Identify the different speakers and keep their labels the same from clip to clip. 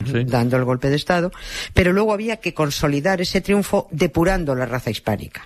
Speaker 1: dando el golpe de Estado, pero luego había que consolidar ese triunfo depurando la raza hispánica.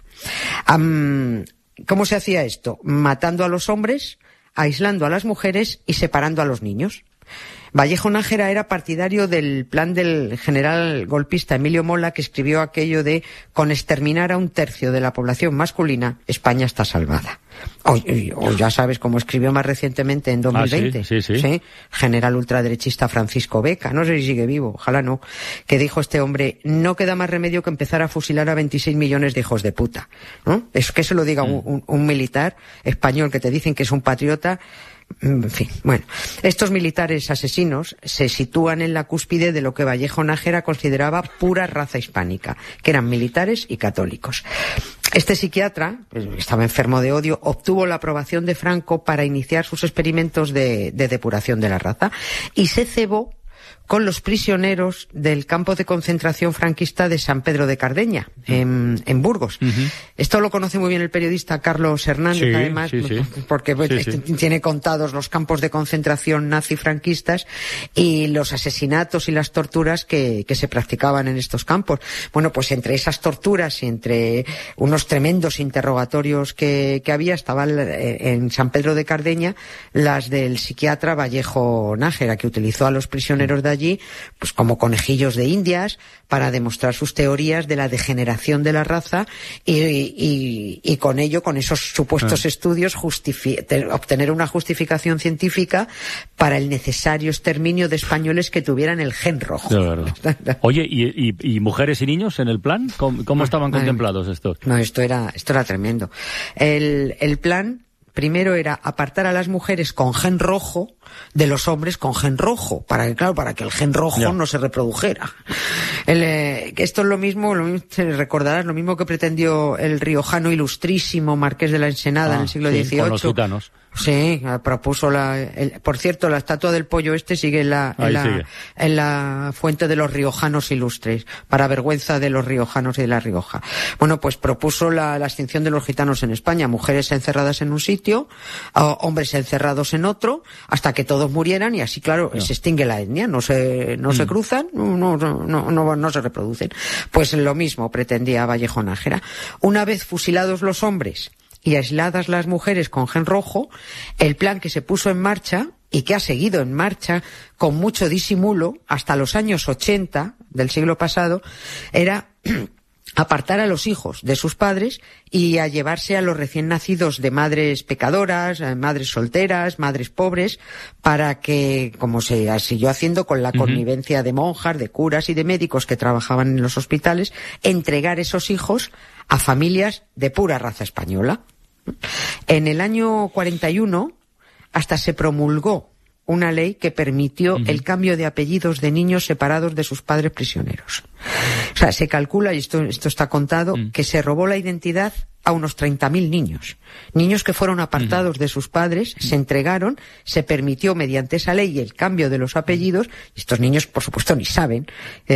Speaker 1: ¿Cómo se hacía esto? Matando a los hombres, aislando a las mujeres y separando a los niños. Vallejo Nájera era partidario del plan del general golpista Emilio Mola, que escribió aquello de: con exterminar a 1/3 de la población masculina, España está salvada. O ya sabes cómo escribió más recientemente en 2020. Sí. General ultraderechista Francisco Beca, no sé si sigue vivo, ojalá no, que dijo este hombre: no queda más remedio que empezar a fusilar a 26 millones de hijos de puta, ¿no? Es que se lo diga un militar español que te dicen que es un patriota. En fin, bueno, estos militares asesinos se sitúan en la cúspide de lo que Vallejo Nájera consideraba pura raza hispánica, que eran militares y católicos. Este psiquiatra, pues, estaba enfermo de odio, obtuvo la aprobación de Franco para iniciar sus experimentos de depuración de la raza y se cebó con los prisioneros del campo de concentración franquista de San Pedro de Cardeña, en Burgos. Esto lo conoce muy bien el periodista Carlos Hernández, además, porque tiene contados los campos de concentración nazi-franquistas y los asesinatos y las torturas que se practicaban en estos campos. Bueno, pues entre esas torturas y entre unos tremendos interrogatorios que había, estaban en San Pedro de Cardeña las del psiquiatra Vallejo Nájera, que utilizó a los prisioneros de allí pues como conejillos de indias para demostrar sus teorías de la degeneración de la raza y con ello, con esos supuestos estudios, obtener una justificación científica para el necesario exterminio de españoles que tuvieran el gen rojo.
Speaker 2: Oye, ¿y mujeres y niños en el plan? ¿Cómo estaban contemplados estos?
Speaker 1: No, esto era tremendo. El plan primero era apartar a las mujeres con gen rojo de los hombres con gen rojo, para que el gen rojo no se reprodujera. Esto es lo mismo, recordarás, lo mismo que pretendió el riojano ilustrísimo Marqués de la Ensenada en el siglo XVIII.
Speaker 2: Con los gitanos.
Speaker 1: Sí, propuso por cierto, la estatua del pollo sigue en la fuente de los riojanos ilustres, para vergüenza de los riojanos y de La Rioja. Bueno, pues propuso la extinción de los gitanos en España, mujeres encerradas en un sitio, hombres encerrados en otro, hasta que todos murieran y así, claro, se extingue la etnia, no se cruzan, no se reproducen. Pues lo mismo pretendía Vallejo Nájera. Una vez fusilados los hombres y aisladas las mujeres con gen rojo, el plan que se puso en marcha y que ha seguido en marcha con mucho disimulo hasta los años 80 del siglo pasado era apartar a los hijos de sus padres y a llevarse a los recién nacidos de madres pecadoras, madres solteras, madres pobres, para que, como se siguió haciendo con la connivencia de monjas, de curas y de médicos que trabajaban en los hospitales, entregar esos hijos a familias de pura raza española. En el año 41 hasta se promulgó una ley que permitió el cambio de apellidos de niños separados de sus padres prisioneros. O sea, se calcula, y esto está contado, que se robó la identidad a unos 30.000 niños. Niños que fueron apartados de sus padres, se entregaron, se permitió mediante esa ley el cambio de los apellidos, y estos niños, por supuesto, ni saben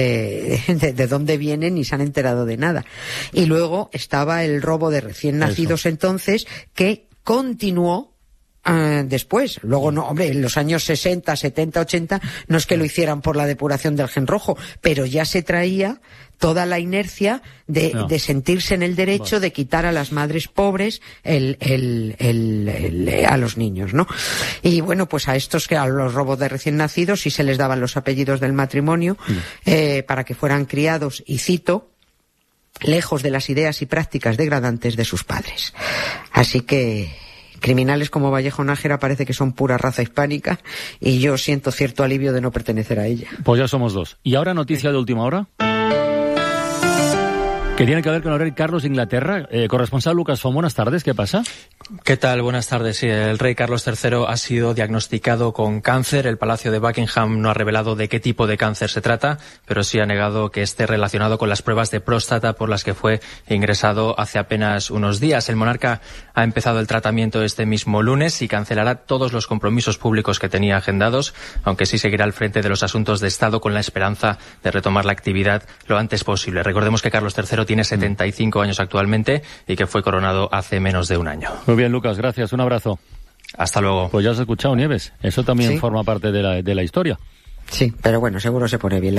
Speaker 1: de dónde vienen ni se han enterado de nada. Y luego estaba el robo de recién nacidos entonces, que continuó después. Luego, no, hombre, en los años 60, 70, 80, no es que lo hicieran por la depuración del gen rojo, pero ya se traía toda la inercia de sentirse en el derecho de quitar a las madres pobres a los niños, ¿no? Y bueno, pues a los robos de recién nacidos sí se les daban los apellidos del matrimonio, para que fueran criados, y cito, lejos de las ideas y prácticas degradantes de sus padres. Así que criminales como Vallejo Nájera parece que son pura raza hispánica, y yo siento cierto alivio de no pertenecer a ella.
Speaker 2: Pues ya somos dos. ¿Y ahora noticia de última hora? Que tiene que ver con el rey Carlos de Inglaterra. Corresponsal Lucas Font, buenas tardes, ¿qué pasa?
Speaker 3: ¿Qué tal? Buenas tardes. Sí, el rey Carlos III ha sido diagnosticado con cáncer. El Palacio de Buckingham no ha revelado de qué tipo de cáncer se trata, pero sí ha negado que esté relacionado con las pruebas de próstata por las que fue ingresado hace apenas unos días. El monarca ha empezado el tratamiento este mismo lunes y cancelará todos los compromisos públicos que tenía agendados, aunque sí seguirá al frente de los asuntos de Estado con la esperanza de retomar la actividad lo antes posible. Recordemos que Carlos III tiene 75 años actualmente y que fue coronado hace menos de un año.
Speaker 2: Muy bien, Lucas, gracias. Un abrazo.
Speaker 3: Hasta luego.
Speaker 2: Pues ya has escuchado, Nieves. Eso también forma parte de la historia.
Speaker 1: Sí, pero bueno, seguro se pone bien.